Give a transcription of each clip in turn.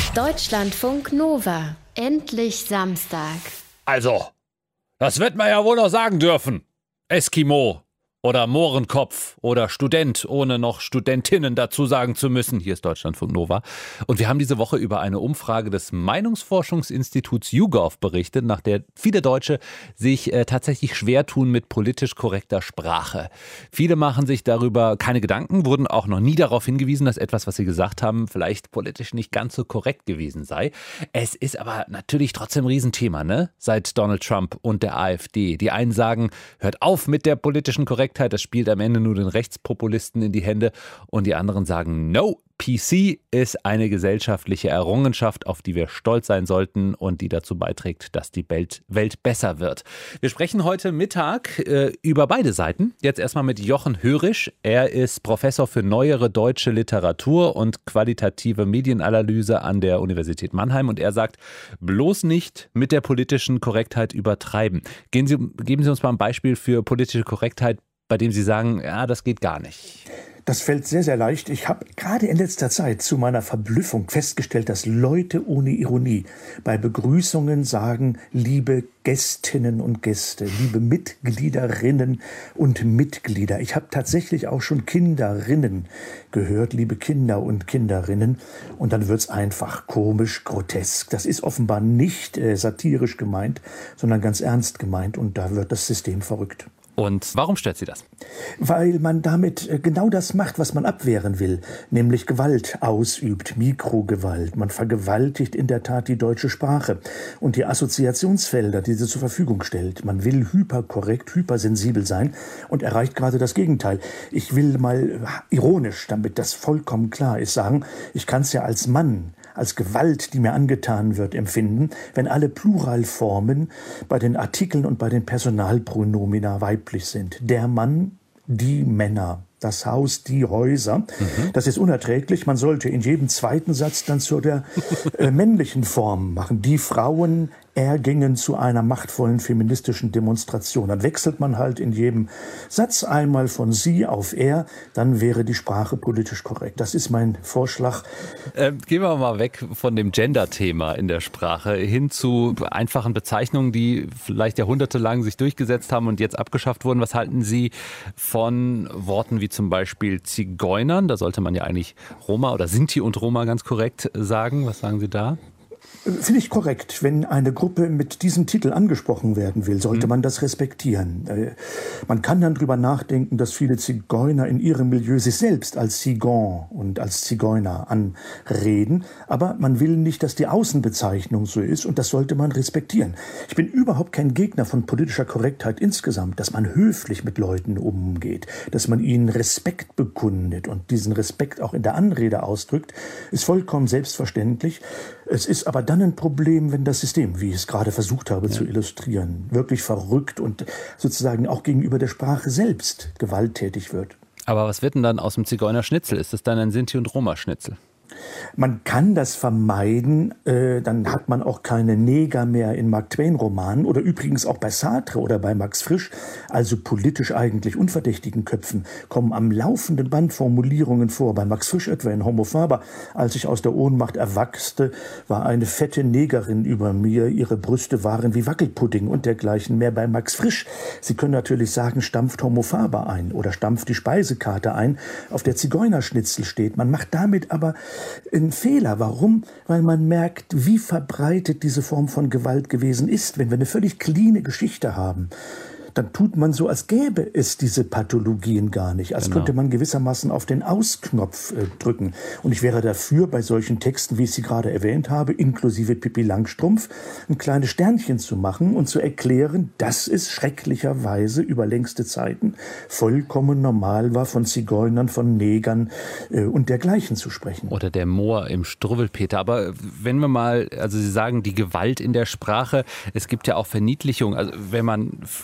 Deutschlandfunk Nova. Endlich Samstag. Also, das wird man ja wohl noch sagen dürfen. Eskimo oder Mohrenkopf oder Student, ohne noch Studentinnen dazu sagen zu müssen. Hier ist Deutschlandfunk Nova. Und wir haben diese Woche über eine Umfrage des Meinungsforschungsinstituts YouGov berichtet, nach der viele Deutsche sich tatsächlich schwer tun mit politisch korrekter Sprache. Viele machen sich darüber keine Gedanken, wurden auch noch nie darauf hingewiesen, dass etwas, was sie gesagt haben, vielleicht politisch nicht ganz so korrekt gewesen sei. Es ist aber natürlich trotzdem ein Riesenthema, ne? Seit Donald Trump und der AfD. Die einen sagen, hört auf mit der politischen Korrektheit, das spielt am Ende nur den Rechtspopulisten in die Hände. Und die anderen sagen, no, PC ist eine gesellschaftliche Errungenschaft, auf die wir stolz sein sollten und die dazu beiträgt, dass die Welt besser wird. Wir sprechen heute Mittag über beide Seiten. Jetzt erstmal mit Jochen Hörisch. Er ist Professor für neuere deutsche Literatur und qualitative Medienanalyse an der Universität Mannheim. Und er sagt, bloß nicht mit der politischen Korrektheit übertreiben. Geben Sie uns mal ein Beispiel für politische Korrektheit, bei dem Sie sagen, ja, das geht gar nicht. Das fällt sehr, sehr leicht. Ich habe gerade in letzter Zeit zu meiner Verblüffung festgestellt, dass Leute ohne Ironie bei Begrüßungen sagen, liebe Gästinnen und Gäste, liebe Mitgliederinnen und Mitglieder. Ich habe tatsächlich auch schon Kinderinnen gehört, liebe Kinder und Kinderinnen. Und dann wird's einfach komisch, grotesk. Das ist offenbar nicht satirisch gemeint, sondern ganz ernst gemeint. Und da wird das System verrückt. Und warum stört Sie das? Weil man damit genau das macht, was man abwehren will, nämlich Gewalt ausübt, Mikrogewalt. Man vergewaltigt in der Tat die deutsche Sprache und die Assoziationsfelder, die sie zur Verfügung stellt. Man will hyperkorrekt, hypersensibel sein und erreicht gerade das Gegenteil. Ich will mal ironisch, damit das vollkommen klar ist, sagen, ich kann es ja als Mann, als Gewalt, die mir angetan wird, empfinden, wenn alle Pluralformen bei den Artikeln und bei den Personalpronomina weiblich sind. Der Mann, die Männer, das Haus, die Häuser. Das ist unerträglich. Man sollte in jedem zweiten Satz dann zu der männlichen Form machen. Die Frauen ergingen zu einer machtvollen feministischen Demonstration. Dann wechselt man halt in jedem Satz einmal von sie auf er, dann wäre die Sprache politisch korrekt. Das ist mein Vorschlag. Gehen wir mal weg von dem Gender-Thema in der Sprache hin zu einfachen Bezeichnungen, die vielleicht jahrhundertelang sich durchgesetzt haben und jetzt abgeschafft wurden. Was halten Sie von Worten wie zum Beispiel Zigeunern? Da sollte man ja eigentlich Roma oder Sinti und Roma ganz korrekt sagen. Was sagen Sie da? Finde ich korrekt. Wenn eine Gruppe mit diesem Titel angesprochen werden will, sollte man das respektieren. Man kann dann drüber nachdenken, dass viele Zigeuner in ihrem Milieu sich selbst als Zigan und als Zigeuner anreden. Aber man will nicht, dass die Außenbezeichnung so ist und das sollte man respektieren. Ich bin überhaupt kein Gegner von politischer Korrektheit insgesamt, dass man höflich mit Leuten umgeht, dass man ihnen Respekt bekundet und diesen Respekt auch in der Anrede ausdrückt, ist vollkommen selbstverständlich. Es ist aber dann ein Problem, wenn das System, wie ich es gerade versucht habe zu illustrieren, wirklich verrückt und sozusagen auch gegenüber der Sprache selbst gewalttätig wird. Aber was wird denn dann aus dem Zigeuner-Schnitzel? Ist das dann ein Sinti- und Roma-Schnitzel? Man kann das vermeiden, dann hat man auch keine Neger mehr in Mark Twain-Romanen oder übrigens auch bei Sartre oder bei Max Frisch, also politisch eigentlich unverdächtigen Köpfen, kommen am laufenden Band Formulierungen vor. Bei Max Frisch etwa in Homo Faber, als ich aus der Ohnmacht erwachste, war eine fette Negerin über mir, ihre Brüste waren wie Wackelpudding und dergleichen mehr. Bei Max Frisch, Sie können natürlich sagen, stampft Homo Faber ein oder stampft die Speisekarte ein, auf der Zigeunerschnitzel steht. Man macht damit aber ein Fehler. Warum? Weil man merkt, wie verbreitet diese Form von Gewalt gewesen ist. Wenn wir eine völlig cleane Geschichte haben, dann tut man so, als gäbe es diese Pathologien gar nicht. Als könnte man gewissermaßen auf den Ausknopf drücken. Und ich wäre dafür, bei solchen Texten, wie ich sie gerade erwähnt habe, inklusive Pippi Langstrumpf, ein kleines Sternchen zu machen und zu erklären, dass es schrecklicherweise über längste Zeiten vollkommen normal war, von Zigeunern, von Negern und dergleichen zu sprechen. Oder der Moor im Struwwelpeter. Aber wenn wir mal, also Sie sagen, die Gewalt in der Sprache, es gibt ja auch Verniedlichung. Also wenn man Flüchtlinge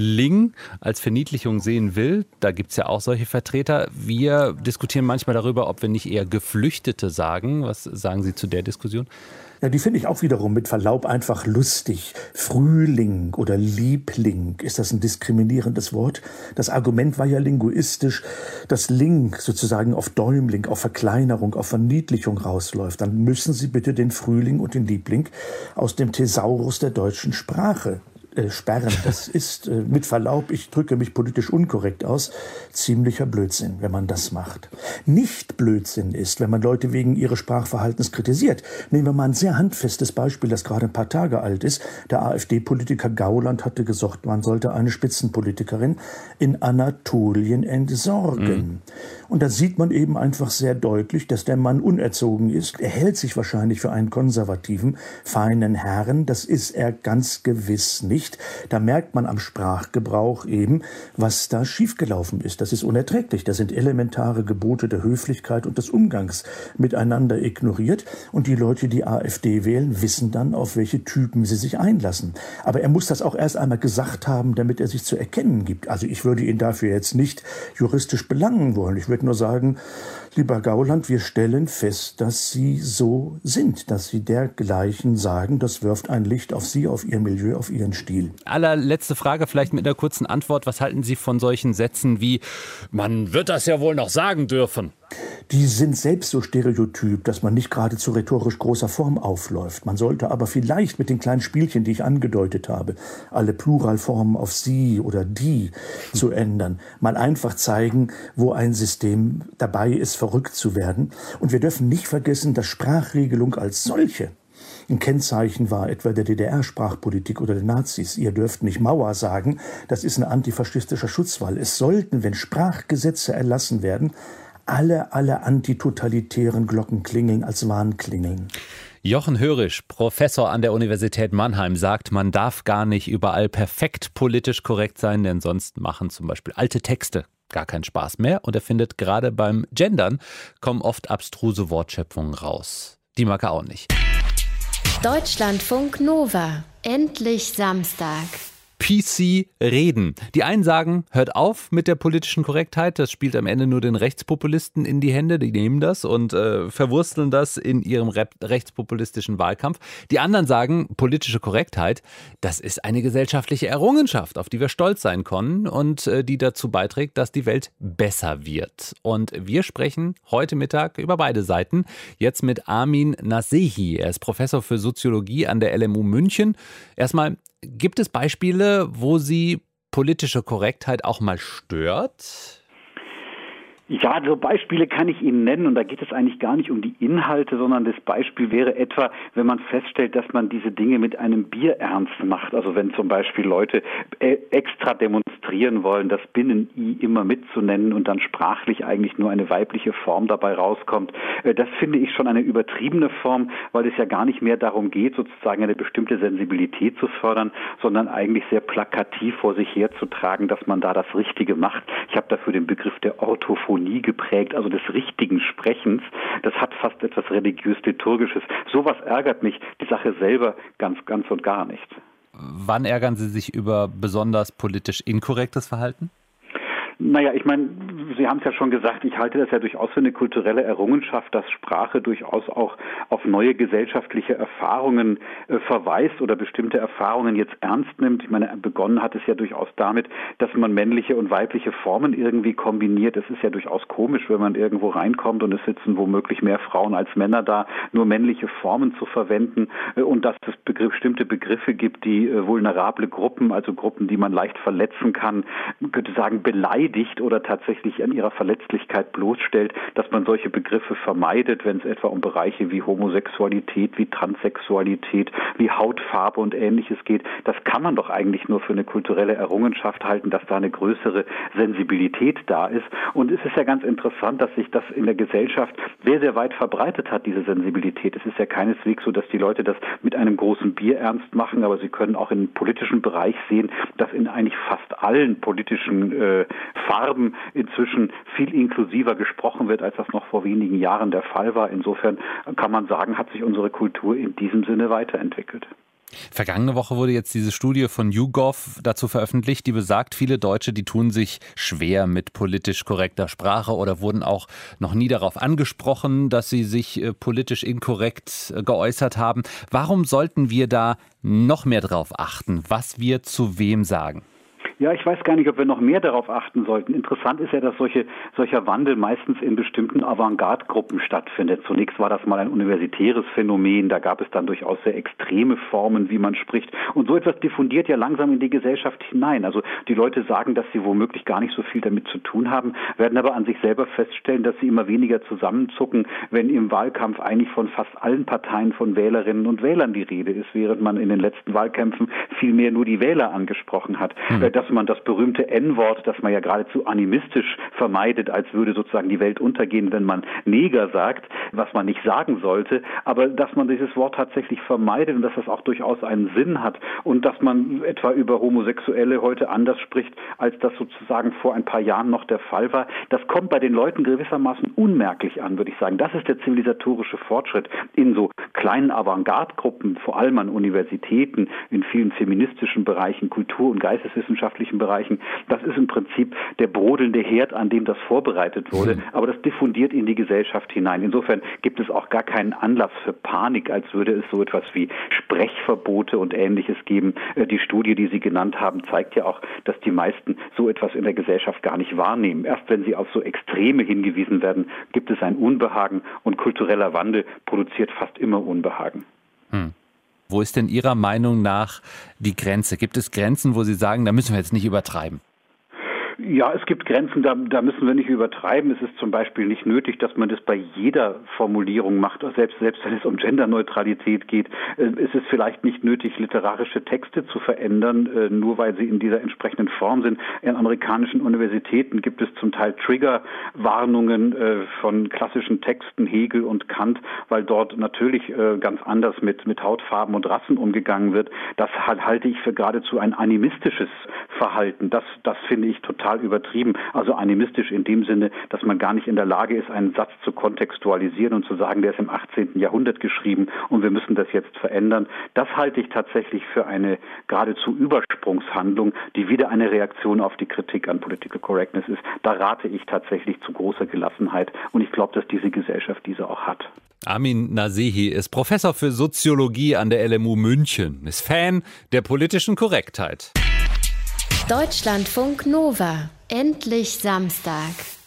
Ling als Verniedlichung sehen will. Da gibt es ja auch solche Vertreter. Wir diskutieren manchmal darüber, ob wir nicht eher Geflüchtete sagen. Was sagen Sie zu der Diskussion? Ja, die finde ich auch wiederum mit Verlaub einfach lustig. Frühling oder Liebling, ist das ein diskriminierendes Wort? Das Argument war ja linguistisch, dass Ling sozusagen auf Däumling, auf Verkleinerung, auf Verniedlichung rausläuft. Dann müssen Sie bitte den Frühling und den Liebling aus dem Thesaurus der deutschen Sprache sperren. Das ist, mit Verlaub, ich drücke mich politisch unkorrekt aus, ziemlicher Blödsinn, wenn man das macht. Nicht Blödsinn ist, wenn man Leute wegen ihres Sprachverhaltens kritisiert. Nehmen wir mal ein sehr handfestes Beispiel, das gerade ein paar Tage alt ist. Der AfD-Politiker Gauland hatte gesagt, man sollte eine Spitzenpolitikerin in Anatolien entsorgen. Und da sieht man eben einfach sehr deutlich, dass der Mann unerzogen ist. Er hält sich wahrscheinlich für einen konservativen, feinen Herrn. Das ist er ganz gewiss nicht. Da merkt man am Sprachgebrauch eben, was da schiefgelaufen ist. Das ist unerträglich. Da sind elementare Gebote der Höflichkeit und des Umgangs miteinander ignoriert. Und die Leute, die AfD wählen, wissen dann, auf welche Typen sie sich einlassen. Aber er muss das auch erst einmal gesagt haben, damit er sich zu erkennen gibt. Also ich würde ihn dafür jetzt nicht juristisch belangen wollen. Ich würde nur sagen, lieber Gauland, wir stellen fest, dass Sie so sind, dass Sie dergleichen sagen. Das wirft ein Licht auf Sie, auf Ihr Milieu, auf Ihren Stil. Allerletzte Frage, vielleicht mit einer kurzen Antwort. Was halten Sie von solchen Sätzen wie, man wird das ja wohl noch sagen dürfen? Die sind selbst so stereotyp, dass man nicht gerade zu rhetorisch großer Form aufläuft. Man sollte aber vielleicht mit den kleinen Spielchen, die ich angedeutet habe, alle Pluralformen auf Sie oder die zu ändern, mal einfach zeigen, wo ein System dabei ist, verrückt zu werden. Und wir dürfen nicht vergessen, dass Sprachregelung als solche ein Kennzeichen war etwa der DDR-Sprachpolitik oder der Nazis. Ihr dürft nicht Mauer sagen, das ist ein antifaschistischer Schutzwall. Es sollten, wenn Sprachgesetze erlassen werden, alle antitotalitären Glocken klingeln als Warnklingeln. Jochen Hörisch, Professor an der Universität Mannheim, sagt, man darf gar nicht überall perfekt politisch korrekt sein, denn sonst machen zum Beispiel alte Texte gar keinen Spaß mehr. Und er findet, gerade beim Gendern kommen oft abstruse Wortschöpfungen raus. Die mag er auch nicht. Deutschlandfunk Nova. Endlich Samstag. PC reden. Die einen sagen, hört auf mit der politischen Korrektheit, das spielt am Ende nur den Rechtspopulisten in die Hände, die nehmen das und verwursteln das in ihrem rechtspopulistischen Wahlkampf. Die anderen sagen, politische Korrektheit, das ist eine gesellschaftliche Errungenschaft, auf die wir stolz sein können und die dazu beiträgt, dass die Welt besser wird. Und wir sprechen heute Mittag über beide Seiten, jetzt mit Amin Nasehi. Er ist Professor für Soziologie an der LMU München. Erstmal, gibt es Beispiele, wo Sie politische Korrektheit auch mal stört? Ja, so Beispiele kann ich Ihnen nennen und da geht es eigentlich gar nicht um die Inhalte, sondern das Beispiel wäre etwa, wenn man feststellt, dass man diese Dinge mit einem Bier ernst macht. Also wenn zum Beispiel Leute extra demonstrieren wollen, das Binnen-I immer mitzunennen und dann sprachlich eigentlich nur eine weibliche Form dabei rauskommt. Das finde ich schon eine übertriebene Form, weil es ja gar nicht mehr darum geht, sozusagen eine bestimmte Sensibilität zu fördern, sondern eigentlich sehr plakativ vor sich herzutragen, dass man da das Richtige macht. Ich habe dafür den Begriff der Orthophonie geprägt, also des richtigen Sprechens. Das hat fast etwas religiös-liturgisches. Sowas ärgert mich, die Sache selber ganz und gar nicht. Wann ärgern Sie sich über besonders politisch inkorrektes Verhalten? Naja, ich meine, Sie haben es ja schon gesagt, ich halte das ja durchaus für eine kulturelle Errungenschaft, dass Sprache durchaus auch auf neue gesellschaftliche Erfahrungen verweist oder bestimmte Erfahrungen jetzt ernst nimmt. Ich meine, begonnen hat es ja durchaus damit, dass man männliche und weibliche Formen irgendwie kombiniert. Es ist ja durchaus komisch, wenn man irgendwo reinkommt und es sitzen womöglich mehr Frauen als Männer da, nur männliche Formen zu verwenden und dass es bestimmte Begriffe gibt, die vulnerable Gruppen, also Gruppen, die man leicht verletzen kann, man könnte sagen, beleidigt oder tatsächlich an ihrer Verletzlichkeit bloßstellt, dass man solche Begriffe vermeidet, wenn es etwa um Bereiche wie Homosexualität, wie Transsexualität, wie Hautfarbe und Ähnliches geht. Das kann man doch eigentlich nur für eine kulturelle Errungenschaft halten, dass da eine größere Sensibilität da ist. Und es ist ja ganz interessant, dass sich das in der Gesellschaft sehr, sehr weit verbreitet hat, diese Sensibilität. Es ist ja keineswegs so, dass die Leute das mit einem großen Bier ernst machen, aber sie können auch im politischen Bereich sehen, dass in eigentlich fast allen politischen Farben inzwischen viel inklusiver gesprochen wird, als das noch vor wenigen Jahren der Fall war. Insofern kann man sagen, hat sich unsere Kultur in diesem Sinne weiterentwickelt. Vergangene Woche wurde jetzt diese Studie von YouGov dazu veröffentlicht, die besagt, viele Deutsche, die tun sich schwer mit politisch korrekter Sprache oder wurden auch noch nie darauf angesprochen, dass sie sich politisch inkorrekt geäußert haben. Warum sollten wir da noch mehr drauf achten, was wir zu wem sagen? Ja, ich weiß gar nicht, ob wir noch mehr darauf achten sollten. Interessant ist ja, dass solcher Wandel meistens in bestimmten Avantgarde-Gruppen stattfindet. Zunächst war das mal ein universitäres Phänomen, da gab es dann durchaus sehr extreme Formen, wie man spricht. Und so etwas diffundiert ja langsam in die Gesellschaft hinein. Also die Leute sagen, dass sie womöglich gar nicht so viel damit zu tun haben, werden aber an sich selber feststellen, dass sie immer weniger zusammenzucken, wenn im Wahlkampf eigentlich von fast allen Parteien von Wählerinnen und Wählern die Rede ist, während man in den letzten Wahlkämpfen vielmehr nur die Wähler angesprochen hat. Dass man das berühmte N-Wort, das man ja geradezu animistisch vermeidet, als würde sozusagen die Welt untergehen, wenn man Neger sagt, was man nicht sagen sollte, aber dass man dieses Wort tatsächlich vermeidet und dass das auch durchaus einen Sinn hat und dass man etwa über Homosexuelle heute anders spricht, als das sozusagen vor ein paar Jahren noch der Fall war, das kommt bei den Leuten gewissermaßen unmerklich an, würde ich sagen. Das ist der zivilisatorische Fortschritt in so kleinen Avantgarde-Gruppen, vor allem an Universitäten, in vielen feministischen Bereichen, Kultur- und geisteswissenschaftlichen Bereichen. Das ist im Prinzip der brodelnde Herd, an dem das vorbereitet wurde, aber das diffundiert in die Gesellschaft hinein. Insofern gibt es auch gar keinen Anlass für Panik, als würde es so etwas wie Sprechverbote und Ähnliches geben. Die Studie, die Sie genannt haben, zeigt ja auch, dass die meisten so etwas in der Gesellschaft gar nicht wahrnehmen. Erst wenn sie auf so Extreme hingewiesen werden, gibt es ein Unbehagen und kultureller Wandel produziert fast immer Unbehagen. Wo ist denn Ihrer Meinung nach die Grenze? Gibt es Grenzen, wo Sie sagen, da müssen wir jetzt nicht übertreiben? Ja, es gibt Grenzen, da müssen wir nicht übertreiben. Es ist zum Beispiel nicht nötig, dass man das bei jeder Formulierung macht, selbst wenn es um Genderneutralität geht. Es ist vielleicht nicht nötig, literarische Texte zu verändern, nur weil sie in dieser entsprechenden Form sind. In amerikanischen Universitäten gibt es zum Teil Triggerwarnungen von klassischen Texten, Hegel und Kant, weil dort natürlich ganz anders mit Hautfarben und Rassen umgegangen wird. Das halte ich für geradezu ein animistisches Verhalten. Das finde ich total übertrieben. Also animistisch in dem Sinne, dass man gar nicht in der Lage ist, einen Satz zu kontextualisieren und zu sagen, der ist im 18. Jahrhundert geschrieben und wir müssen das jetzt verändern. Das halte ich tatsächlich für eine geradezu Übersprungshandlung, die wieder eine Reaktion auf die Kritik an Political Correctness ist. Da rate ich tatsächlich zu großer Gelassenheit und ich glaube, dass diese Gesellschaft diese auch hat. Amin Nasehi ist Professor für Soziologie an der LMU München, ist Fan der politischen Korrektheit. Deutschlandfunk Nova. Endlich Samstag.